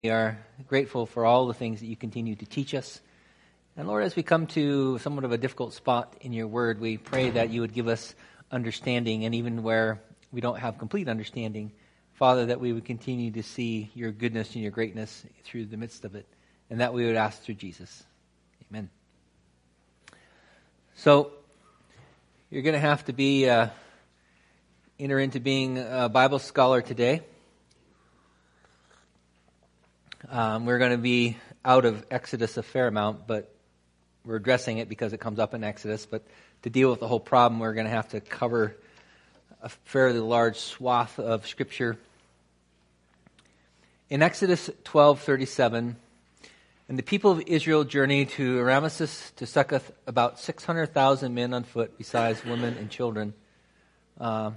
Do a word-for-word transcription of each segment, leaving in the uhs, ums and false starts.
We are grateful for all the things that you continue to teach us. And Lord, as we come to somewhat of a difficult spot in your word, we pray that you would give us understanding, and even where we don't have complete understanding, Father, that we would continue to see your goodness and your greatness through the midst of it, and that we would ask through Jesus. Amen. So, you're going to have to be, uh, enter into being a Bible scholar today. Um, we're going to be out of Exodus a fair amount, but we're addressing it because it comes up in Exodus. But to deal with the whole problem, we're going to have to cover a fairly large swath of Scripture. In Exodus twelve thirty-seven, and the people of Israel journeyed to Ramesses to Succoth, about six hundred thousand men on foot, besides women and children. Uh,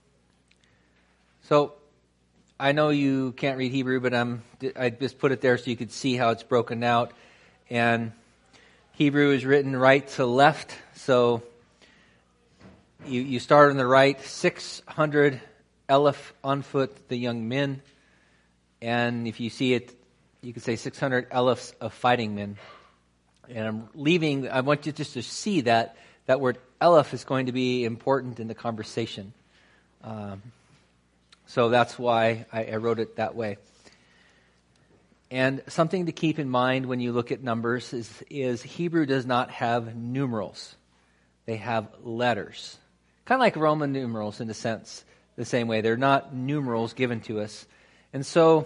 so... I know you can't read Hebrew, but I'm, I just put it there so you could see how it's broken out. And Hebrew is written right to left, so you, you start on the right, six hundred Eleph on foot, the young men. And if you see it, you could say six hundred Elephs of fighting men. And I'm leaving, I want you just to see that that word Eleph is going to be important in the conversation. Um, So that's why I, I wrote it that way. And something to keep in mind when you look at numbers is, is Hebrew does not have numerals. They have letters. Kind of like Roman numerals in a sense, the same way. They're not numerals given to us. And so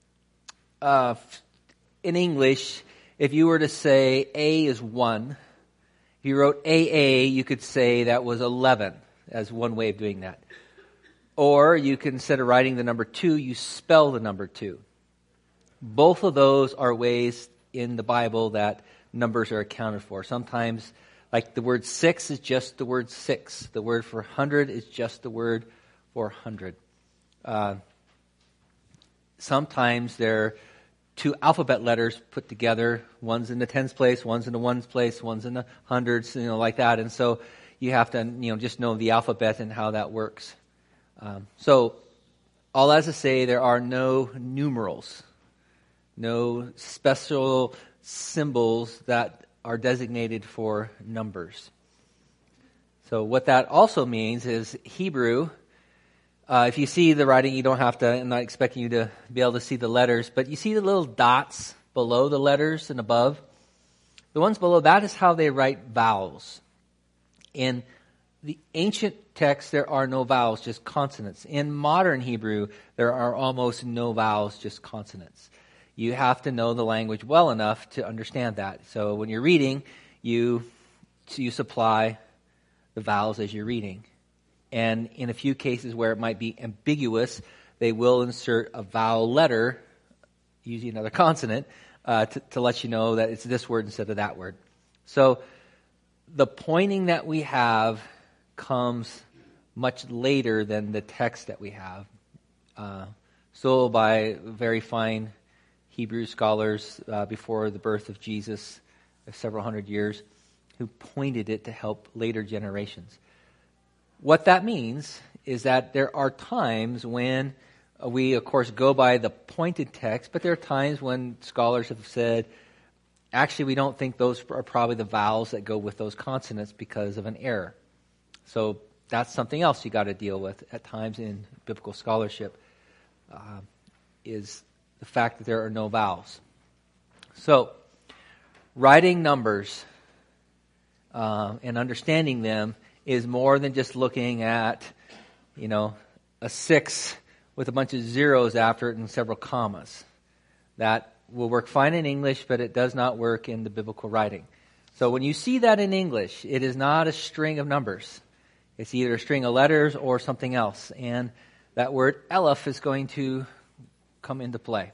uh, in English, if you were to say A is one, if you wrote A A, you could say that was eleven as one way of doing that. Or you can, instead of writing the number two, you spell the number two. Both of those are ways in the Bible that numbers are accounted for. Sometimes, like the word six is just the word six. The word for hundred is just the word for hundred. Uh, sometimes they're two alphabet letters put together. One's in the tens place, one's in the ones place, one's in the hundreds, you know, like that. And so you have to, you know, just know the alphabet and how that works. Um, so, all as to say, there are no numerals, no special symbols that are designated for numbers. So what that also means is Hebrew, uh, if you see the writing, you don't have to, I'm not expecting you to be able to see the letters, but you see the little dots below the letters and above. The ones below, that is how they write vowels. In the ancient text, there are no vowels, just consonants. In modern Hebrew, there are almost no vowels, just consonants. You have to know the language well enough to understand that. So when you're reading, you you supply the vowels as you're reading. And in a few cases where it might be ambiguous, they will insert a vowel letter, using another consonant, uh, to, to let you know that it's this word instead of that word. So the pointing that we have comes much later than the text that we have. Uh, so by very fine Hebrew scholars uh, before the birth of Jesus, several hundred years, who pointed it to help later generations. What that means is that there are times when we, of course, go by the pointed text, but there are times when scholars have said, actually, we don't think those are probably the vowels that go with those consonants because of an error. So that's something else you got to deal with at times in biblical scholarship, uh, is the fact that there are no vowels. So writing numbers uh, and understanding them is more than just looking at, you know, a six with a bunch of zeros after it and several commas. That will work fine in English, but it does not work in the biblical writing. So when you see that in English, it is not a string of numbers. It's either a string of letters or something else. And that word Eleph is going to come into play.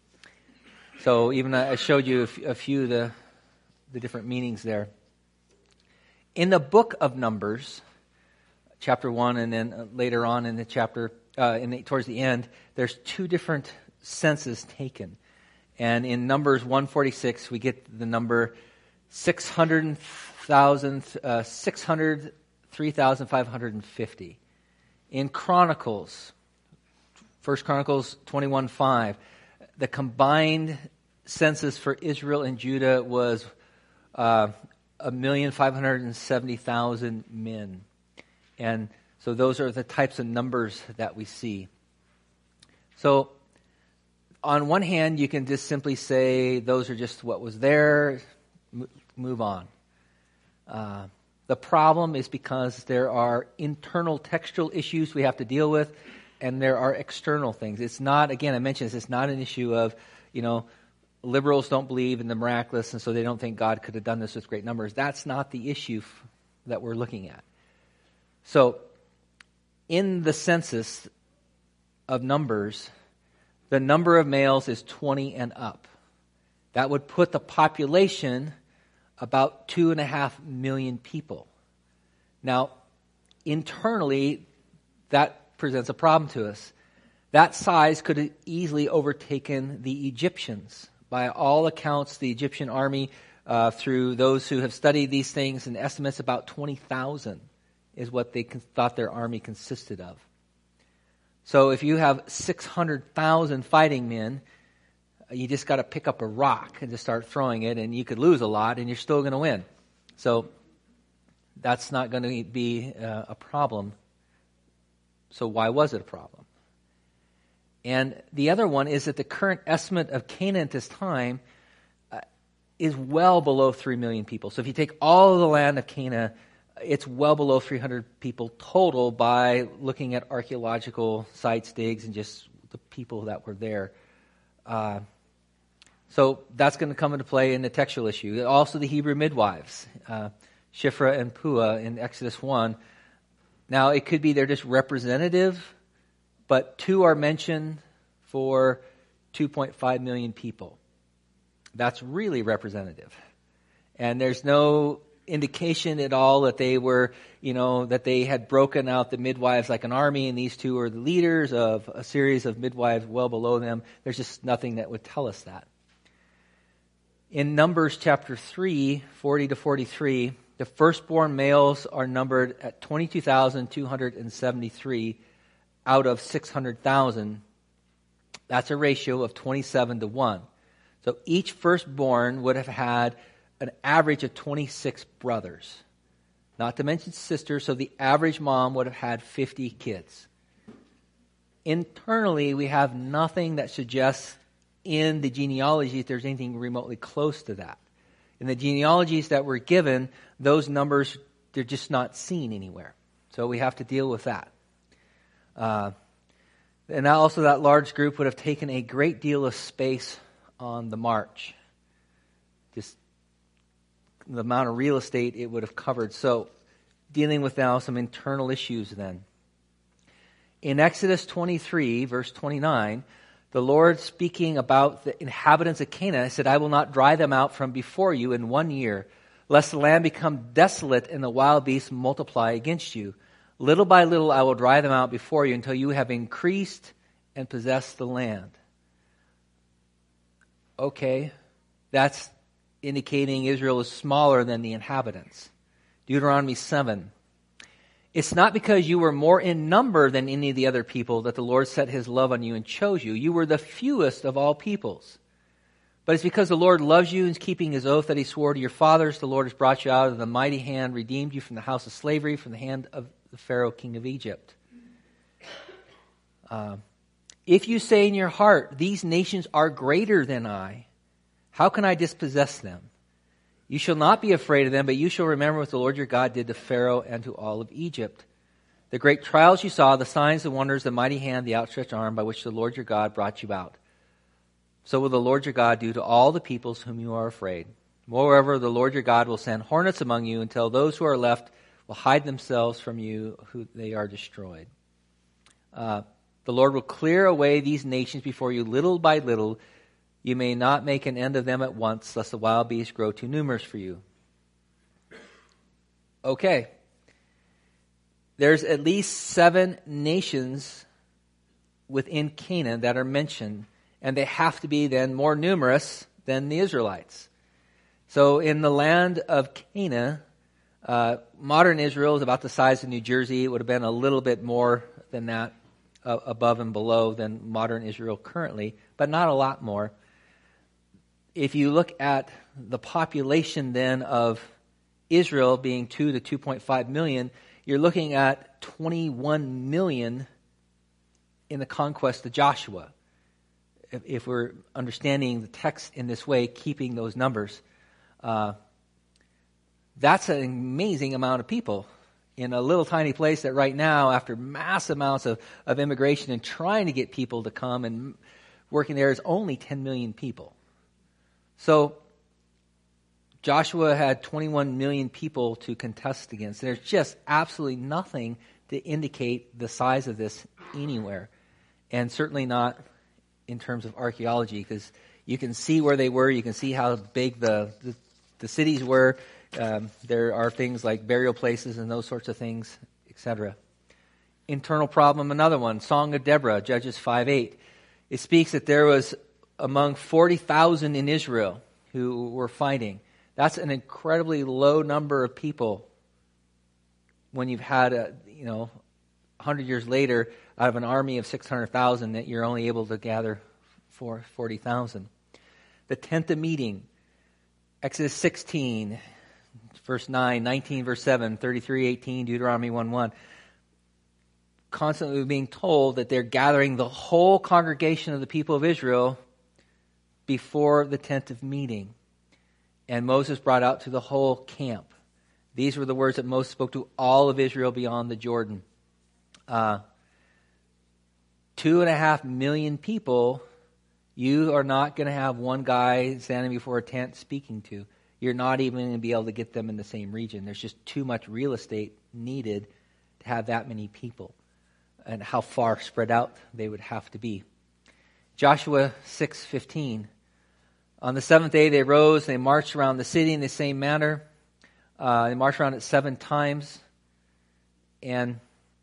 So even I showed you a few of the, the different meanings there. In the book of Numbers, chapter one, and then later on in the chapter, uh, in the, towards the end, there's two different census taken. And in Numbers one forty-six, we get the number six hundred thousand, uh, six hundred three thousand five hundred fifty. In Chronicles, First Chronicles twenty-one five, the combined census for Israel and Judah was uh, a million five hundred and seventy thousand men. And so those are the types of numbers that we see. So on one hand, you can just simply say those are just what was there, move on. Uh, the problem is because there are internal textual issues we have to deal with, and there are external things. It's not, again, I mentioned this, it's not an issue of, you know, liberals don't believe in the miraculous, and so they don't think God could have done this with great numbers. That's not the issue f- that we're looking at. So, in the census of Numbers, the number of males is twenty and up. That would put the population about two and a half million people. Now, internally, that presents a problem to us. That size could have easily overtaken the Egyptians. By all accounts, the Egyptian army, uh, through those who have studied these things, and estimates about twenty thousand is what they con- thought their army consisted of. So if you have six hundred thousand fighting men, you just got to pick up a rock and just start throwing it, and you could lose a lot, and you're still going to win. So that's not going to be uh, a problem. So why was it a problem? And the other one is that the current estimate of Canaan at this time uh, is well below three million people. So if you take all of the land of Canaan, it's well below three hundred people total by looking at archaeological sites, digs, and just the people that were there. Uh, so that's going to come into play in the textual issue. Also the Hebrew midwives, uh, Shiphrah and Puah in Exodus one. Now it could be they're just representative, but two are mentioned for two point five million people. That's really representative. And there's no indication at all that they were, you know, that they had broken out the midwives like an army, and these two are the leaders of a series of midwives well below them. There's just nothing that would tell us that. In Numbers chapter three, forty to forty-three, the firstborn males are numbered at twenty-two thousand two hundred seventy-three out of six hundred thousand. That's a ratio of twenty-seven to one. So each firstborn would have had an average of twenty-six brothers. Not to mention sisters, so the average mom would have had fifty kids. Internally, we have nothing that suggests in the genealogy if there's anything remotely close to that. In the genealogies that were given, those numbers, they're just not seen anywhere. So we have to deal with that. Uh, and also that large group would have taken a great deal of space on the march. Just the amount of real estate it would have covered. So dealing with now some internal issues then. In Exodus twenty-three, verse twenty-nine, the Lord speaking about the inhabitants of Canaan said, I will not drive them out from before you in one year, lest the land become desolate and the wild beasts multiply against you. Little by little I will drive them out before you until you have increased and possessed the land. Okay, that's indicating Israel is smaller than the inhabitants. Deuteronomy seven. It's not because you were more in number than any of the other people that the Lord set his love on you and chose you. You were the fewest of all peoples. But it's because the Lord loves you and is keeping his oath that he swore to your fathers. The Lord has brought you out of the mighty hand, redeemed you from the house of slavery, from the hand of the Pharaoh, king of Egypt. Uh, if you say in your heart, these nations are greater than I, how can I dispossess them? You shall not be afraid of them, but you shall remember what the Lord your God did to Pharaoh and to all of Egypt. The great trials you saw, the signs, the wonders, the mighty hand, the outstretched arm by which the Lord your God brought you out. So will the Lord your God do to all the peoples whom you are afraid. Moreover, the Lord your God will send hornets among you until those who are left will hide themselves from you, who they are destroyed. Uh, the Lord will clear away these nations before you little by little. You may not make an end of them at once, lest the wild beasts grow too numerous for you. Okay. There's at least seven nations within Canaan that are mentioned, and they have to be then more numerous than the Israelites. So in the land of Canaan, uh, modern Israel is about the size of New Jersey. It would have been a little bit more than that uh, above and below than modern Israel currently, but not a lot more. If you look at the population then of Israel being two to two point five million, you're looking at twenty-one million in the conquest of Joshua. If, if we're understanding the text in this way, keeping those numbers, uh, that's an amazing amount of people in a little tiny place that right now, after mass amounts of, of immigration and trying to get people to come and working there, is only ten million people. So Joshua had twenty-one million people to contest against. There's just absolutely nothing to indicate the size of this anywhere, and certainly not in terms of archaeology, because you can see where they were, you can see how big the the, the cities were. Um, there are things like burial places and those sorts of things, et cetera. Internal problem, another one, Song of Deborah, Judges five eight. It speaks that there was among forty thousand in Israel who were fighting. That's an incredibly low number of people when you've had, a, you know, one hundred years later, out of an army of six hundred thousand, that you're only able to gather for forty thousand. The tent of meeting, Exodus sixteen, verse nine, nineteen, verse seven, thirty-three, eighteen, Deuteronomy one one. Constantly being told that they're gathering the whole congregation of the people of Israel before the tent of meeting. And Moses brought out to the whole camp. These were the words that Moses spoke to all of Israel beyond the Jordan. Uh, two and a half million people, you are not going to have one guy standing before a tent speaking to. You're not even going to be able to get them in the same region. There's just too much real estate needed to have that many people, and how far spread out they would have to be. Joshua six fifteen. On the seventh day they rose, they marched around the city in the same manner. Uh, they marched around it seven times. And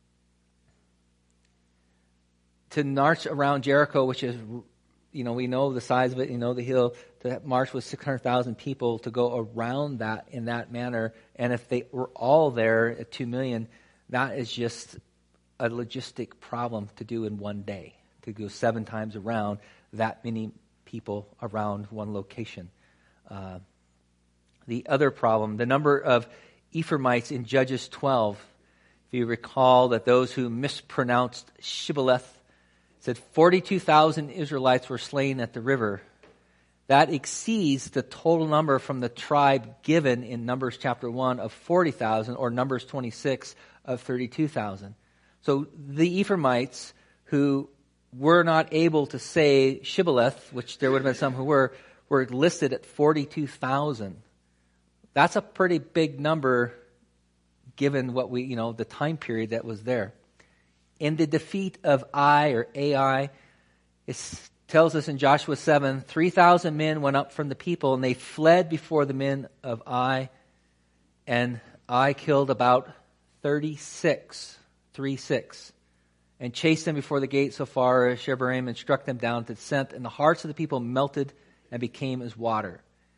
to march around Jericho, which is, you know, we know the size of it, you know the hill, to march with six hundred thousand people, to go around that in that manner. And if they were all there at two million, that is just a logistic problem to do in one day, to go seven times around that many people around one location. Uh, the other problem, the number of Ephraimites in Judges twelve, if you recall that those who mispronounced Shibboleth said forty-two thousand Israelites were slain at the river. That exceeds the total number from the tribe given in Numbers chapter one of forty thousand, or Numbers twenty-six of thirty-two thousand. So the Ephraimites who were not able to say Shibboleth, which there would have been some who were, were listed at forty-two thousand. That's a pretty big number given what we, you know, the time period that was there. In the defeat of Ai or Ai, it tells us in Joshua seven, three thousand men went up from the people, and they fled before the men of Ai, and Ai killed about thirty-six, three six, and chased them before the gate so far as Shebarim, and struck them down to the scent, and the hearts of the people melted and became as water.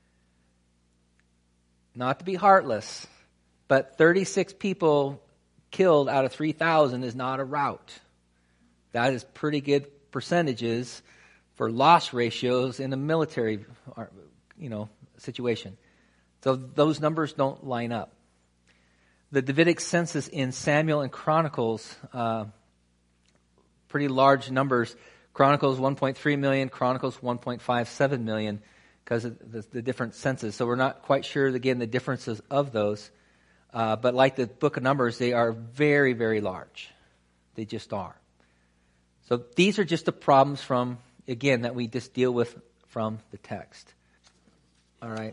Not to be heartless, but thirty-six people killed out of three thousand is not a rout. That is pretty good percentages for loss ratios in a military, you know, situation. So those numbers don't line up. The Davidic census in Samuel and Chronicles, uh, pretty large numbers. Chronicles one point three million, Chronicles one point five seven million, because of the, the different census. So we're not quite sure, again, the differences of those. Uh, but like the book of Numbers, they are very, very large. They just are. So these are just the problems from, again, that we just deal with from the text. All right.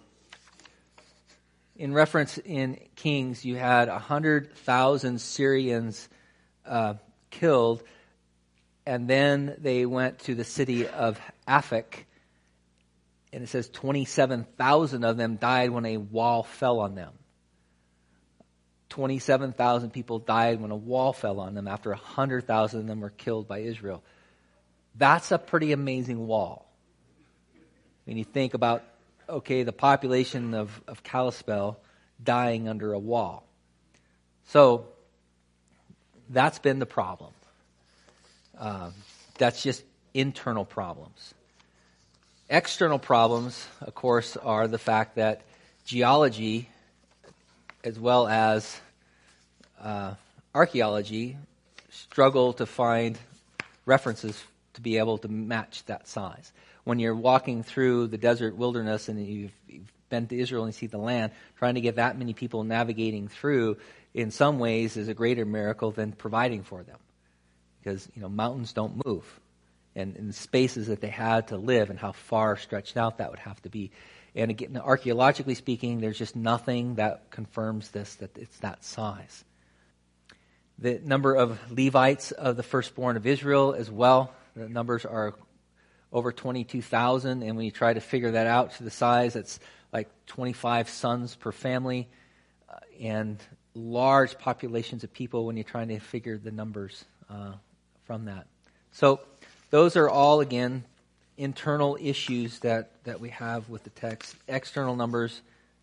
In reference in Kings, you had one hundred thousand Syrians uh, killed, and then they went to the city of Aphek, and it says twenty-seven thousand of them died when a wall fell on them. twenty-seven thousand people died when a wall fell on them after one hundred thousand of them were killed by Israel. That's a pretty amazing wall. When you think about, okay, the population of, of Kalispell dying under a wall. So that's been the problem. Uh, that's just internal problems. External problems, of course, are the fact that geology, as well as uh, archaeology, struggle to find references to be able to match that size. When you're walking through the desert wilderness and you've, you've been to Israel and you see the land, trying to get that many people navigating through, in some ways, is a greater miracle than providing for them. Because, you know, mountains don't move. And, and the spaces that they had to live and how far stretched out that would have to be. And again, archaeologically speaking, there's just nothing that confirms this, that it's that size. The number of Levites of the firstborn of Israel as well, the numbers are over twenty-two thousand, and when you try to figure that out to the size, it's like twenty-five sons per family, uh, and large populations of people when you're trying to figure the numbers uh, from that. So those are all, again, internal issues that, that we have with the text. External numbers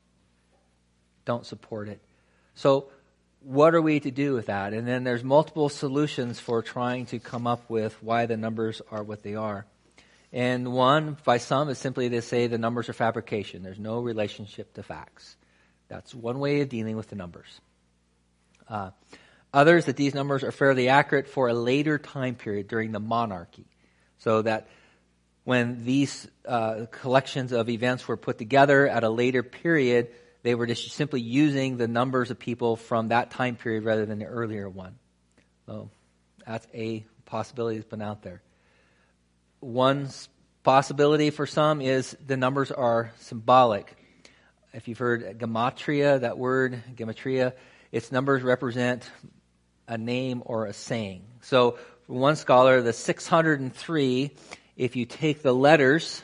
don't support it. So what are we to do with that? And then there's multiple solutions for trying to come up with why the numbers are what they are. And one, by some, is simply to say the numbers are fabrication. There's no relationship to facts. That's one way of dealing with the numbers. Uh, others, that these numbers are fairly accurate for a later time period during the monarchy. So that when these uh, collections of events were put together at a later period, they were just simply using the numbers of people from that time period rather than the earlier one. So that's a possibility that's been out there. One possibility for some is the numbers are symbolic. If you've heard gematria, that word, gematria, its numbers represent a name or a saying. So for one scholar, the six hundred three, if you take the letters,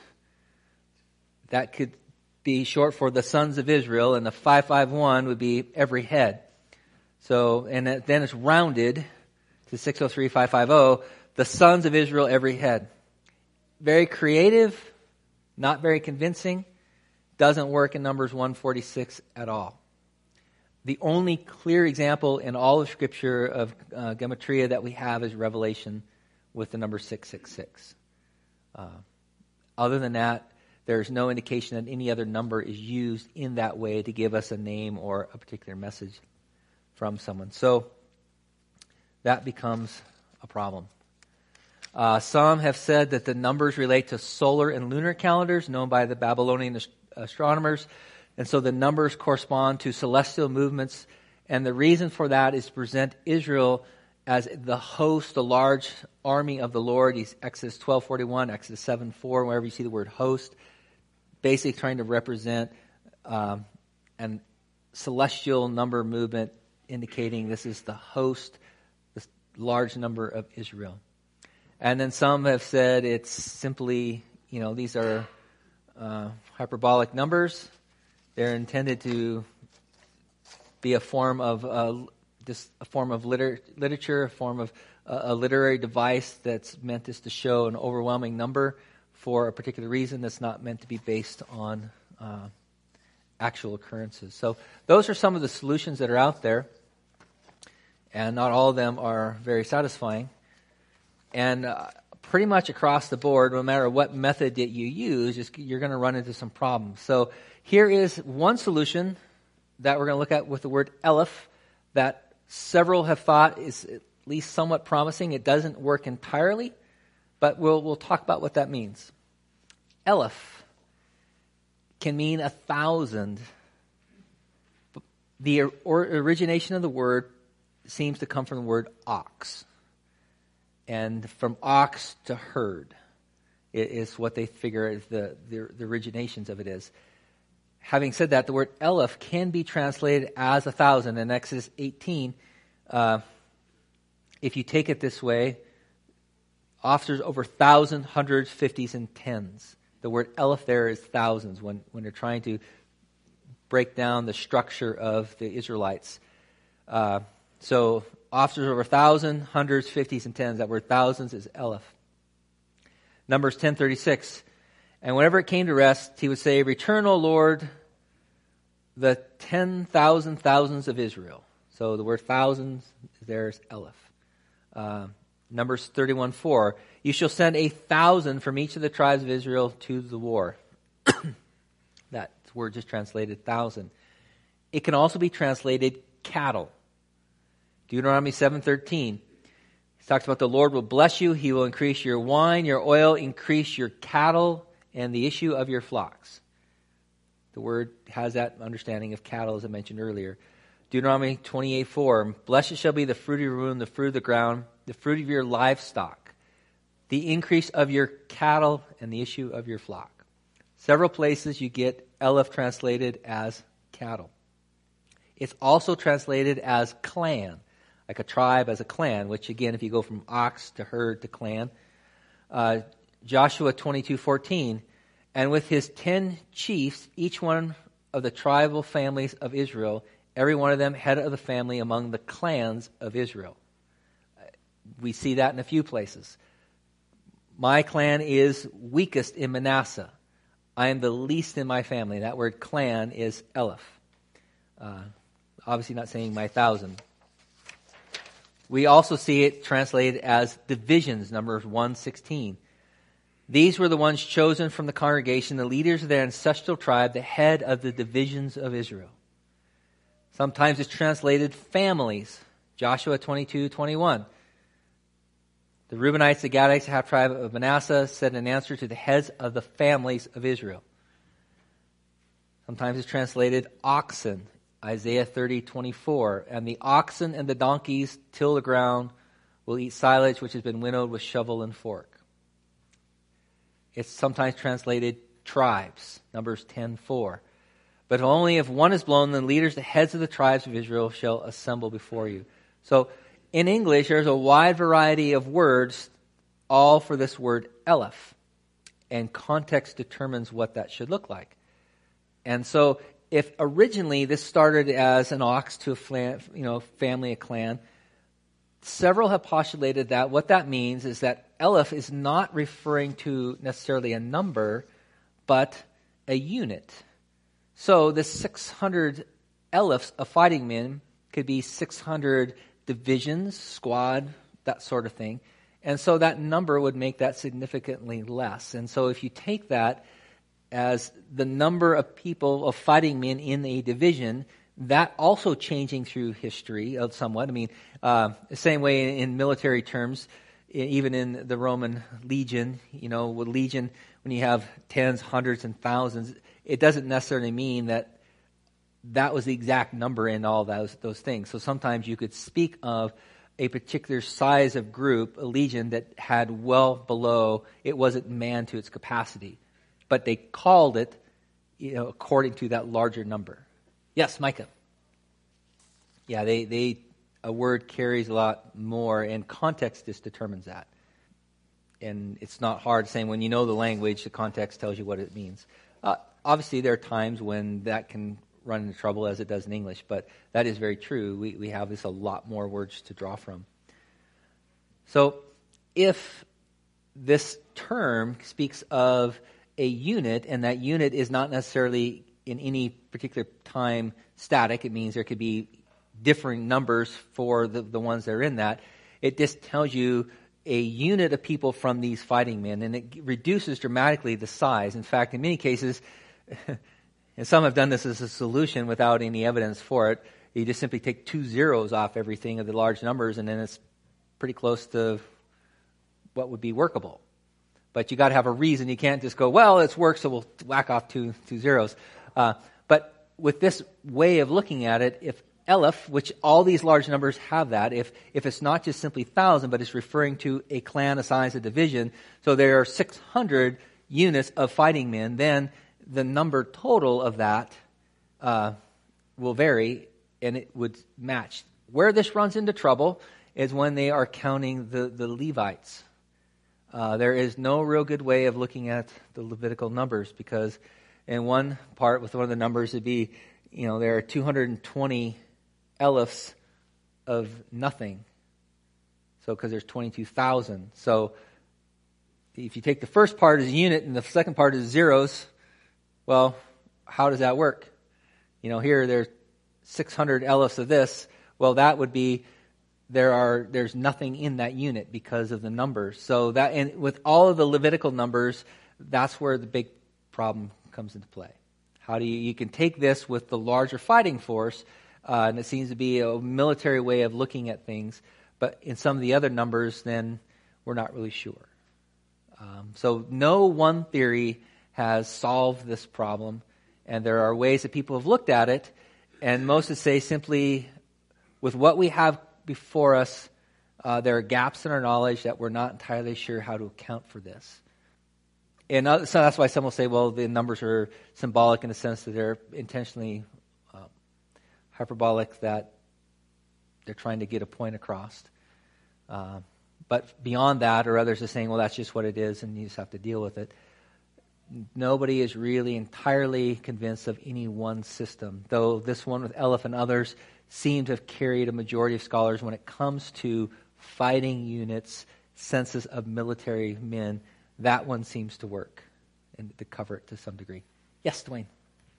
that could be short for the sons of Israel, and the five five one would be every head. So, and then it's rounded to six oh three five fifty, the sons of Israel, every head. Very creative, not very convincing, doesn't work in Numbers one forty-six at all. The only clear example in all of Scripture of uh, gematria that we have is Revelation with the number six six six. Uh, other than that, there's no indication that any other number is used in that way to give us a name or a particular message from someone. So that becomes a problem. Uh, some have said that the numbers relate to solar and lunar calendars known by the Babylonian ast- astronomers. And so the numbers correspond to celestial movements. And the reason for that is to present Israel as the host, the large army of the Lord. He's Exodus twelve forty-one, Exodus seven four, wherever you see the word host. Basically trying to represent um, an celestial number movement indicating this is the host, this large number of Israel. And then some have said it's simply, you know, these are uh, hyperbolic numbers. They're intended to be a form of uh, this, a form of liter- literature, a form of uh, a literary device that's meant just to show an overwhelming number for a particular reason that's not meant to be based on uh, actual occurrences. So those are some of the solutions that are out there, and not all of them are very satisfying. And uh, pretty much across the board, no matter what method that you use, just, you're going to run into some problems. So here is one solution that we're going to look at with the word Eleph that several have thought is at least somewhat promising. It doesn't work entirely, but we'll we'll talk about what that means. Eleph can mean a thousand. The or, origination of the word seems to come from the word ox. And from ox to herd is what they figure is the, the, the originations of it is. Having said that, the word Eleph can be translated as a thousand. In Exodus eighteen, uh, if you take it this way, officers over thousand, hundreds, fifties, and tens. The word Eleph there is thousands when, when they're trying to break down the structure of the Israelites. Uh, so officers over thousand, hundreds, fifties, and tens. That word thousands is Eleph. Numbers ten thirty-six. And whenever it came to rest, he would say, "Return, O Lord, the ten thousand thousands of Israel." So the word thousands there is Eleph. Uh, Numbers thirty-one four. You shall send a thousand from each of the tribes of Israel to the war. That word just translated thousand. It can also be translated cattle. Deuteronomy seven thirteen. He talks about the Lord will bless you. He will increase your wine, your oil, increase your cattle, and the issue of your flocks. The word has that understanding of cattle, as I mentioned earlier. Deuteronomy twenty-eight four. Blessed shall be the fruit of your womb, the fruit of the ground, the fruit of your livestock, the increase of your cattle, and the issue of your flock. Several places you get Eleph translated as cattle. It's also translated as clan, like a tribe as a clan, which again, if you go from ox to herd to clan. Uh, Joshua twenty-two fourteen, and with his ten chiefs, each one of the tribal families of Israel, every one of them head of the family among the clans of Israel. We see that in a few places. My clan is weakest in Manasseh. I am the least in my family. That word clan is Eleph. Uh, obviously not saying my thousand. We also see it translated as divisions, Numbers one sixteen. These were the ones chosen from the congregation, the leaders of their ancestral tribe, the head of the divisions of Israel. Sometimes it's translated families, Joshua twenty-two twenty-one. The Reubenites, the Gadites, the half-tribe of Manasseh, said an answer to the heads of the families of Israel. Sometimes it's translated oxen, Isaiah thirty twenty-four. And the oxen and the donkeys till the ground will eat silage which has been winnowed with shovel and fork. It's sometimes translated tribes, Numbers ten four. But only if one is blown, the leaders, the heads of the tribes of Israel, shall assemble before you. So in English, there's a wide variety of words, all for this word Eleph. And context determines what that should look like. And so if originally this started as an ox to a flan, you know, family, a clan, several have postulated that what that means is that Eleph is not referring to necessarily a number, but a unit. So the six hundred Elephs of fighting men could be six hundred divisions, squad, that sort of thing. And so that number would make that significantly less. And so if you take that as the number of people, of fighting men in a division, that also changing through history of somewhat. I mean, uh, the same way in military terms, even in the Roman legion, you know, with legion, when you have tens, hundreds, and thousands, it doesn't necessarily mean that that was the exact number in all those those things. So sometimes you could speak of a particular size of group, a legion that had well below, it wasn't manned to its capacity. But they called it, you know, according to that larger number. Yes, Micah. Yeah, they, they a word carries a lot more, and context just determines that. And it's not hard saying when you know the language, the context tells you what it means. Uh, obviously, there are times when that can run into trouble as it does in English, but that is very true. We we have this a lot more words to draw from. So if this term speaks of a unit, and that unit is not necessarily in any particular time static, it means there could be differing numbers for the, the ones that are in that, it just tells you a unit of people from these fighting men, and it reduces dramatically the size. In fact, in many cases, and some have done this as a solution without any evidence for it, you just simply take two zeros off everything of the large numbers, and then it's pretty close to what would be workable. But you got to have a reason. You can't just go, well, it's worked, so we'll whack off two two zeros. Uh, but with this way of looking at it, if Eleph, which all these large numbers have that, if if it's not just simply thousand, but it's referring to a clan, a size, a division, so there are six hundred units of fighting men, then the number total of that uh, will vary, and it would match. Where this runs into trouble is when they are counting the, the Levites. Uh, there is no real good way of looking at the Levitical numbers, because in one part with one of the numbers it'd be, you know, there are two hundred twenty Elephs of nothing. So because there's twenty-two thousand. So if you take the first part as a unit and the second part as zeros, well, how does that work? You know, here there's six hundred Elephs of this. Well, that would be there are there's nothing in that unit because of the numbers. So that, and with all of the Levitical numbers, that's where the big problem comes into play. How do you you can take this with the larger fighting force, uh, and it seems to be a military way of looking at things, but in some of the other numbers, then we're not really sure. Um, so no one theory has solved this problem, and there are ways that people have looked at it, and most would say simply, with what we have before us, uh, there are gaps in our knowledge that we're not entirely sure how to account for this. And uh, so that's why some will say, well, the numbers are symbolic in the sense that they're intentionally uh, hyperbolic, that they're trying to get a point across. Uh, but beyond that, or others are saying, well, that's just what it is, and you just have to deal with it. Nobody is really entirely convinced of any one system, though this one with Aleph and others seem to have carried a majority of scholars when it comes to fighting units, census of military men. That one seems to work and to cover it to some degree. Yes, Dwayne.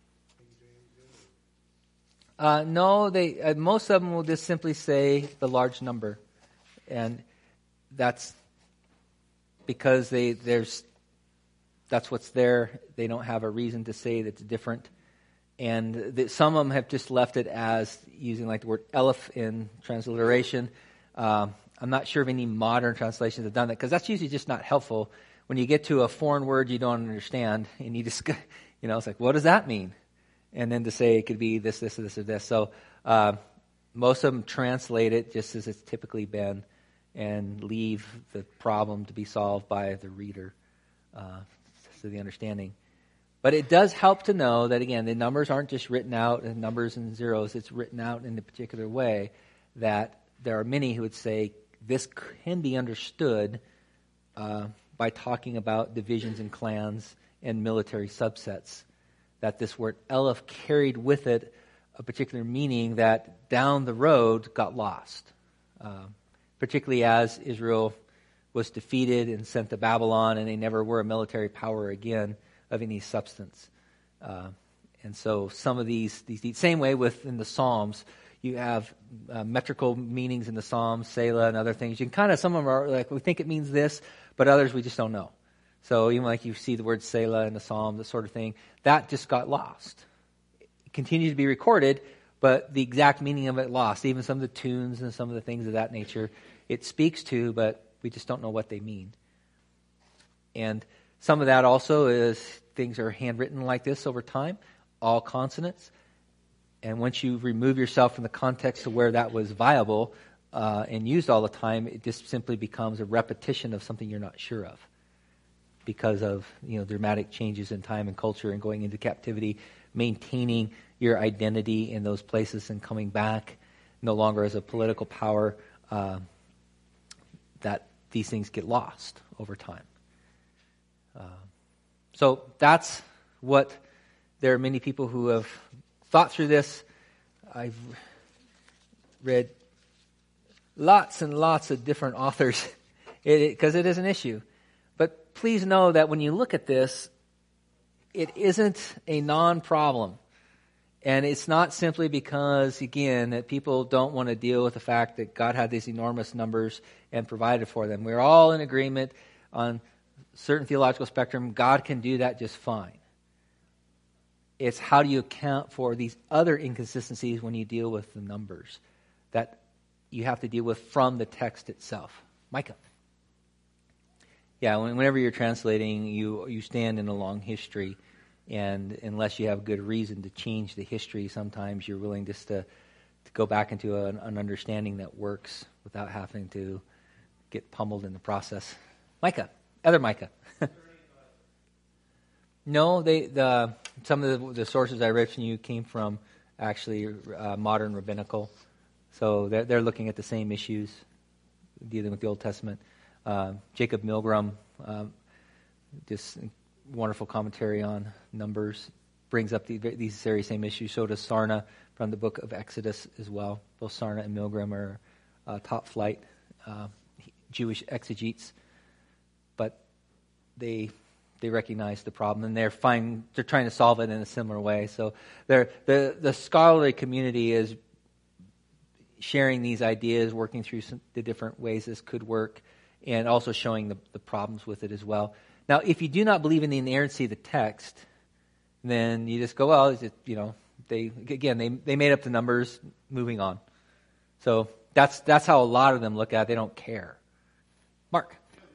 Uh, no, they uh, most of them will just simply say the large number, and that's because they there's that's what's there. They don't have a reason to say that's different, and the, some of them have just left it as using like the word Aleph in transliteration. Um, I'm not sure if any modern translations have done that, because that's usually just not helpful. When you get to a foreign word you don't understand, and you just, you know, it's like, what does that mean? And then to say it could be this, this, this, or this. So uh, most of them translate it just as it's typically been, and leave the problem to be solved by the reader, uh, to the understanding. But it does help to know that, again, the numbers aren't just written out in numbers and zeros. It's written out in a particular way that there are many who would say this can be understood uh, by talking about divisions and clans and military subsets, that this word Aleph carried with it a particular meaning that down the road got lost, uh, particularly as Israel was defeated and sent to Babylon, and they never were a military power again of any substance. Uh, and so some of these, these, the same way within the Psalms, you have uh, metrical meanings in the Psalms, Selah and other things. You can kind of, some of them are like, we think it means this, but others we just don't know. So even like you see the word Selah in the Psalm, this sort of thing, that just got lost. It continues to be recorded, but the exact meaning of it lost. Even some of the tunes and some of the things of that nature, it speaks to, but we just don't know what they mean. And some of that also is things are handwritten like this over time, all consonants. And once you remove yourself from the context of where that was viable uh, and used all the time, it just simply becomes a repetition of something you're not sure of, because of, you know, dramatic changes in time and culture and going into captivity, maintaining your identity in those places and coming back no longer as a political power, uh, that these things get lost over time. Uh, so that's what there are many people who have thought through this. I've read lots and lots of different authors because it, it, it is an issue. But please know that when you look at this, it isn't a non-problem. And it's not simply because, again, that people don't want to deal with the fact that God had these enormous numbers and provided for them. We're all in agreement on certain theological spectrum. God can do that just fine. It's how do you account for these other inconsistencies when you deal with the numbers that you have to deal with from the text itself. Micah. Yeah, whenever you're translating, you you stand in a long history, and unless you have good reason to change the history, sometimes you're willing just to, to go back into an, an understanding that works without having to get pummeled in the process. Micah, other Micah. No, they the some of the, the sources I read from you came from actually uh, modern rabbinical, so they're they're looking at the same issues, dealing with the Old Testament. Uh, Jacob Milgram, uh, just wonderful commentary on Numbers, brings up the, these very same issues. So does Sarna from the book of Exodus as well. Both Sarna and Milgram are uh, top flight uh, Jewish exegetes, but they they recognize the problem and they're fine. They're trying to solve it in a similar way. So they're, the the scholarly community is sharing these ideas, working through some, the different ways this could work, and also showing the, the problems with it as well. Now, if you do not believe in the inerrancy of the text, then you just go, well, is it, you know, they again they they made up the numbers, moving on. So that's that's how a lot of them look at it. They don't care. Mark.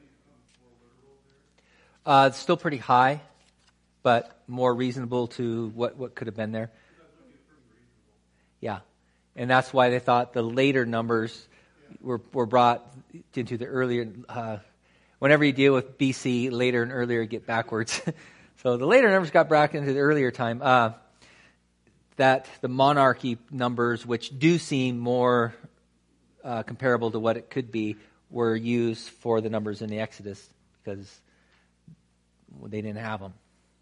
Uh, it's still pretty high, but more reasonable to what, what could have been there. Yeah. And that's why they thought the later numbers were were brought into the earlier. Uh, whenever you deal with B C, later and earlier get backwards. So the later numbers got back into the earlier time. Uh, that the monarchy numbers, which do seem more uh, comparable to what it could be, were used for the numbers in the Exodus because they didn't have them.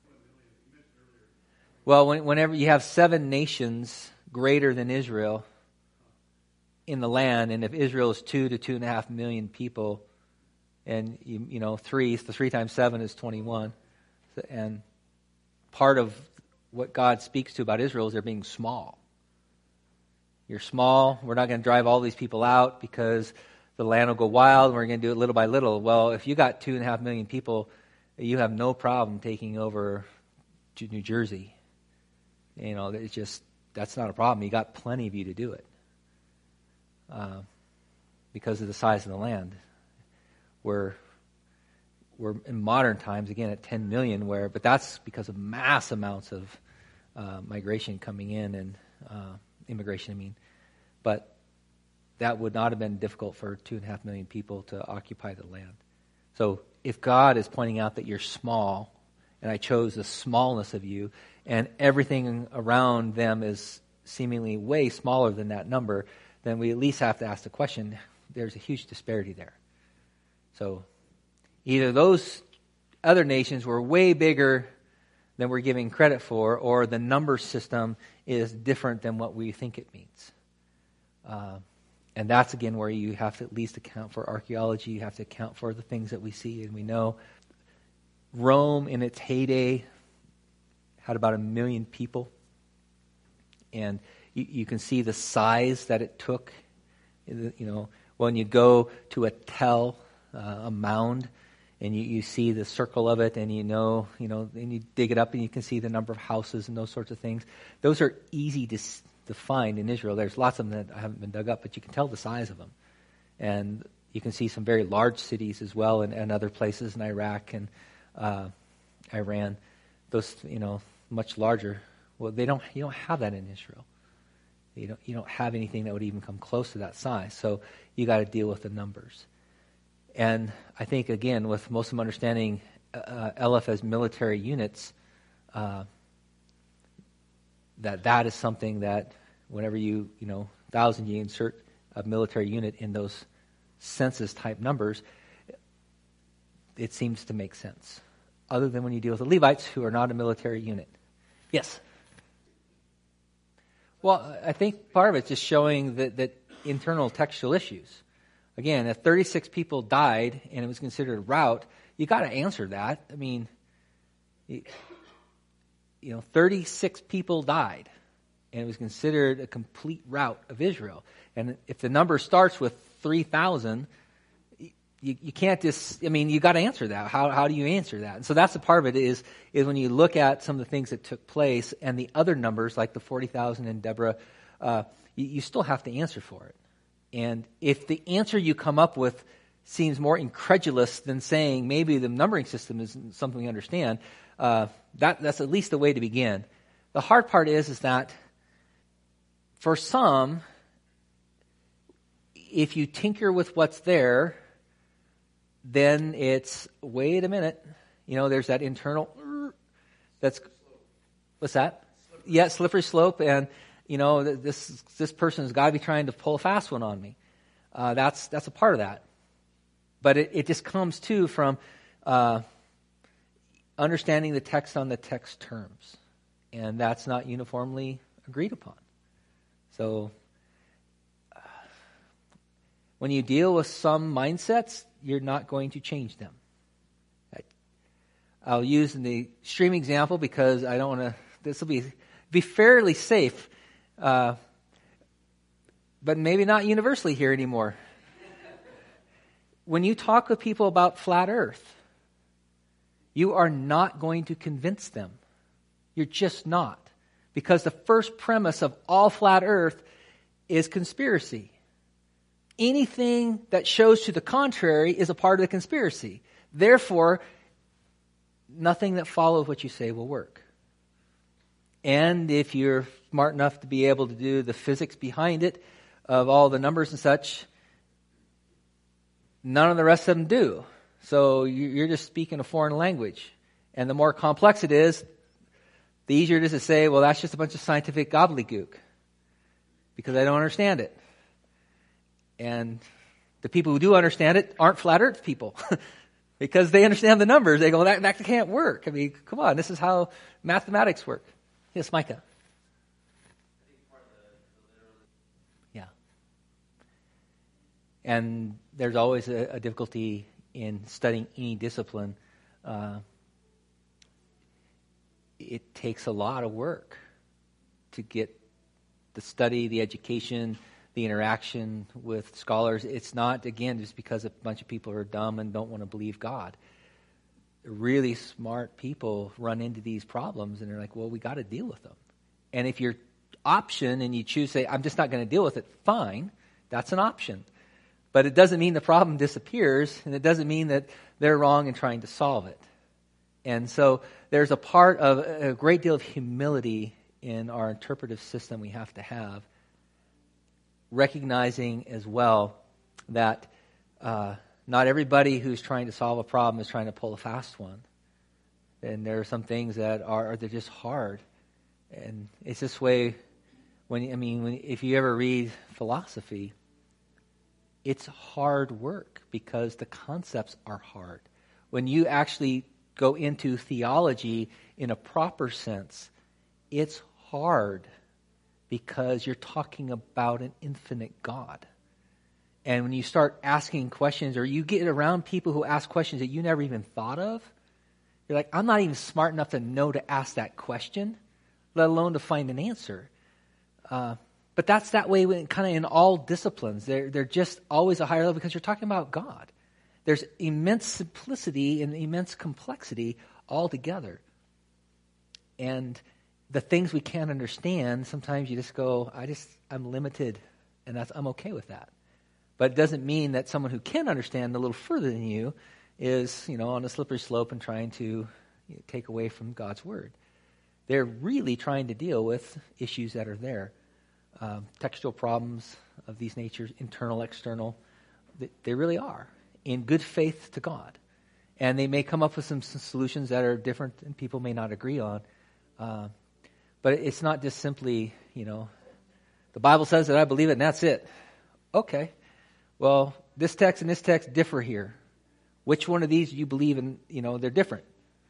Well, when, whenever you have seven nations greater than Israel in the land, and if Israel is two to two and a half million people, and you, you know three, so three times seven is twenty-one, and part of what God speaks to about Israel is they're being small. You're small. We're not going to drive all these people out because the land will go wild, and we're going to do it little by little. Well, if you got two and a half million people, you have no problem taking over New Jersey. You know, it's just, that's not a problem. You got plenty of you to do it uh, because of the size of the land. We're, we're in modern times, again, at ten million, where, but that's because of mass amounts of uh, migration coming in and uh, immigration, I mean. But that would not have been difficult for two and a half million people to occupy the land. So if God is pointing out that you're small, and I chose the smallness of you, and everything around them is seemingly way smaller than that number, then we at least have to ask the question, there's a huge disparity there. So either those other nations were way bigger than we're giving credit for, or the number system is different than what we think it means. Uh, and that's, again, where you have to at least account for archaeology. You have to account for the things that we see and we know. Rome, in its heyday, had about a million people. And you, you can see the size that it took. You know, when you go to a tell, uh, a mound, and you, you see the circle of it, and you know, you know, and you dig it up, and you can see the number of houses and those sorts of things. Those are easy to, to find in Israel. There's lots of them that haven't been dug up, but you can tell the size of them. And you can see some very large cities as well, and, and other places in Iraq and uh, Iran. Those, you know, much larger. Well, they don't. You don't have that in Israel. You don't. You don't have anything that would even come close to that size. So you got to deal with the numbers. And I think, again, with most of them understanding uh, Aleph as military units, uh, that that is something that whenever you, you know, thousand, you insert a military unit in those census-type numbers, it seems to make sense. Other than when you deal with the Levites, who are not a military unit. Yes? Well, I think part of it's just showing that, that internal textual issues. Again, if thirty-six people died and it was considered a rout, you got to answer that. I mean, you, you know, thirty-six people died and it was considered a complete rout of Israel. And if the number starts with three thousand, you, you can't just, I mean, you got to answer that. How how do you answer that? And so that's the part of it is, is when you look at some of the things that took place and the other numbers, like the forty thousand in Deborah, uh, you, you still have to answer for it. And if the answer you come up with seems more incredulous than saying maybe the numbering system isn't something we understand, uh, that that's at least a way to begin. The hard part is, is that for some, if you tinker with what's there, then it's, wait a minute, you know, there's that internal, that's, what's that? Yeah, slippery slope, and you know, this this person has got to be trying to pull a fast one on me. Uh, that's that's a part of that. But it, it just comes, too, from uh, understanding the text on the text terms. And that's not uniformly agreed upon. So uh, when you deal with some mindsets, you're not going to change them. I, I'll use the extreme example because I don't want to, this will be, be fairly safe. Uh, but maybe not universally here anymore. When you talk with people about flat earth, you are not going to convince them. You're just not. Because the first premise of all flat earth is conspiracy. Anything that shows to the contrary is a part of the conspiracy. Therefore, nothing that follows what you say will work. And if you're smart enough to be able to do the physics behind it, of all the numbers and such, none of the rest of them do. So you're just speaking a foreign language. And the more complex it is, the easier it is to say, well, that's just a bunch of scientific gobbledygook, because I don't understand it. And the people who do understand it aren't flat earth people, because they understand the numbers. They go, that, that can't work. I mean, come on, this is how mathematics work. Yes, Micah. Yeah. And there's always a, a difficulty in studying any discipline. Uh, it takes a lot of work to get the study, the education, the interaction with scholars. It's not, again, just because a bunch of people are dumb and don't want to believe God. Really smart people run into these problems and they're like, well, we got to deal with them. And if your option and you choose to say, I'm just not going to deal with it, fine, that's an option. But it doesn't mean the problem disappears, and it doesn't mean that they're wrong in trying to solve it. And so there's a part of a great deal of humility in our interpretive system we have to have, recognizing as well that uh, not everybody who's trying to solve a problem is trying to pull a fast one. And there are some things that are they're just hard. And it's this way when I mean when, if you ever read philosophy, it's hard work because the concepts are hard. When you actually go into theology in a proper sense, it's hard because you're talking about an infinite God. And when you start asking questions, or you get around people who ask questions that you never even thought of, you're like, I'm not even smart enough to know to ask that question, let alone to find an answer. Uh, but that's that way kind of in all disciplines. They're, they're just always a higher level because you're talking about God. There's immense simplicity and immense complexity all together. And the things we can't understand, sometimes you just go, I just, I'm limited, and that's, I'm okay with that. But it doesn't mean that someone who can understand a little further than you is, you know, on a slippery slope and trying to you know, take away from God's word. They're really trying to deal with issues that are there. Um, textual problems of these natures, internal, external, they, they really are in good faith to God. And they may come up with some, some solutions that are different and people may not agree on. Uh, but it's not just simply, you know, the Bible says that I believe it and that's it. Okay. Well, this text and this text differ here. Which one of these do you believe in? You know, they're different.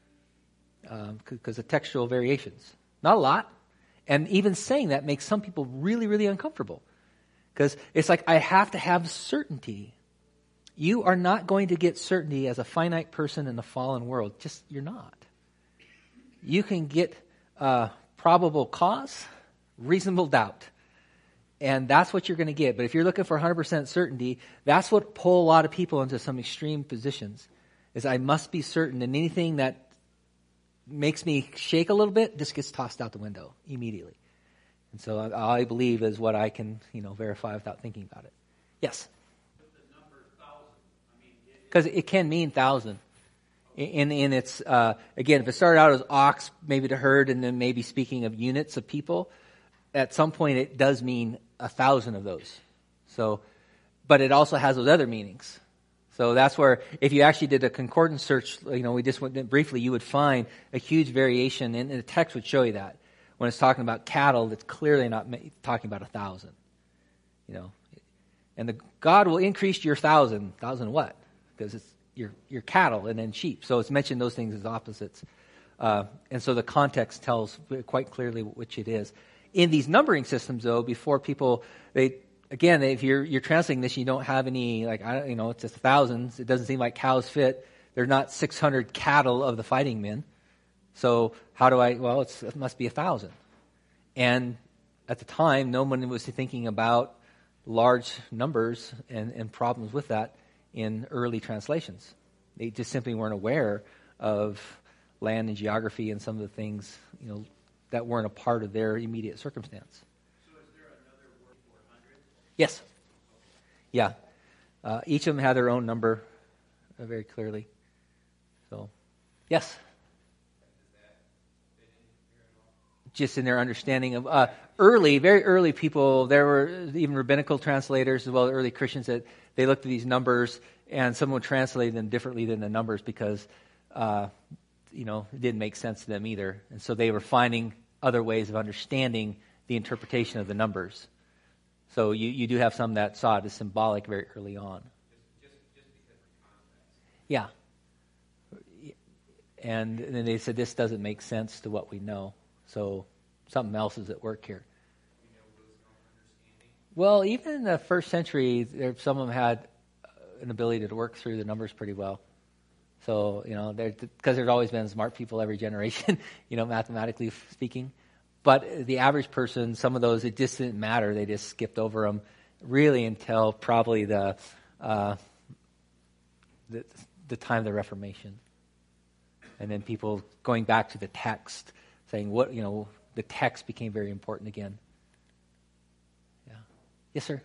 Because um, of textual variations. Not a lot. And even saying that makes some people really, really uncomfortable. Because it's like, I have to have certainty. You are not going to get certainty as a finite person in the fallen world. Just, you're not. You can get uh, probable cause, reasonable doubt. And that's what you're going to get. But if you're looking for one hundred percent certainty, that's what pull a lot of people into some extreme positions. Is I must be certain, and anything that makes me shake a little bit just gets tossed out the window immediately. And so all I believe is what I can, you know, verify without thinking about it. Yes? Because it can mean thousand. In, in its, uh, again, if it started out as ox, maybe to herd, and then maybe speaking of units of people, at some point it does mean a thousand of those. So, but it also has those other meanings. So that's where, if you actually did a concordance search, you know, we just went briefly, you would find a huge variation, and the text would show you that. When it's talking about cattle, it's clearly not talking about a thousand. You know, and the God will increase your thousand. Thousand what? Because it's your your cattle and then sheep. So it's mentioned those things as opposites. Uh, and so the context tells quite clearly which it is. In these numbering systems, though, before people, they, again, if you're you're translating this, you don't have any, like, I don't, you know, it's just thousands. It doesn't seem like cows fit. They're not six hundred cattle of the fighting men. So how do I, well, it's, it must be a thousand. And at the time, no one was thinking about large numbers and, and problems with that in early translations. They just simply weren't aware of land and geography and some of the things, you know, that weren't a part of their immediate circumstance. So is there another word for hundred? Yes. Yeah. Uh, each of them had their own number uh, very clearly. So, yes. Just in their understanding of uh, early, very early people, there were even rabbinical translators as well as early Christians that they looked at these numbers and someone translated them differently than the numbers because, uh, you know, it didn't make sense to them either. And so they were finding other ways of understanding the interpretation of the numbers. So you, you do have some that saw it as symbolic very early on. Just, just, just because of context. Yeah. And, and then they said, this doesn't make sense to what we know. So something else is at work here. You know, wisdom, understanding. Well, even in the first century, there, some of them had an ability to work through the numbers pretty well. So, you know, because there's always been smart people every generation, you know, mathematically speaking. But the average person, some of those, it just didn't matter. They just skipped over them really until probably the uh, the, the time of the Reformation. And then people going back to the text, saying what, you know, the text became very important again. Yeah. Yes, sir?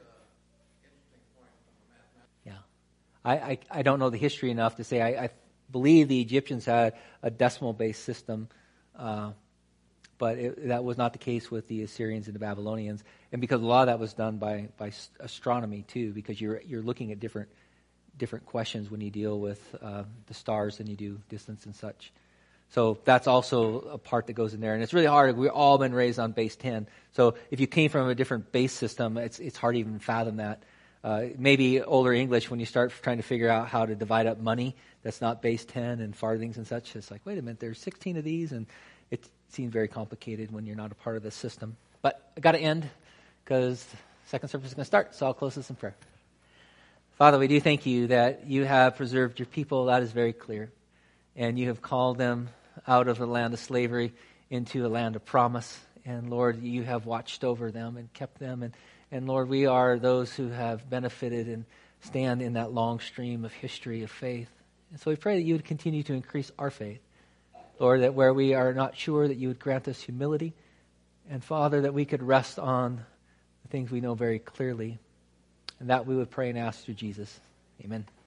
Yeah. I, I, I don't know the history enough to say. I, I believe the Egyptians had a decimal-based system, uh, but it, that was not the case with the Assyrians and the Babylonians. And because a lot of that was done by, by astronomy, too, because you're you're looking at different different questions when you deal with uh, the stars than you do distance and such. So that's also a part that goes in there. And it's really hard. We've all been raised on base ten. So if you came from a different base system, it's it's hard to even fathom that. Uh, maybe older English, when you start trying to figure out how to divide up money that's not base ten and farthings and such, it's like, wait a minute, there's sixteen of these, and it seems very complicated when you're not a part of the system. But I got to end because the second service is going to start, so I'll close this in prayer. Father, we do thank you that you have preserved your people. That is very clear. And you have called them out of the land of slavery into a land of promise. And Lord, you have watched over them and kept them. And, and Lord, we are those who have benefited and stand in that long stream of history of faith. And so we pray that you would continue to increase our faith. Lord, that where we are not sure, that you would grant us humility. And Father, that we could rest on the things we know very clearly. And that we would pray and ask through Jesus. Amen.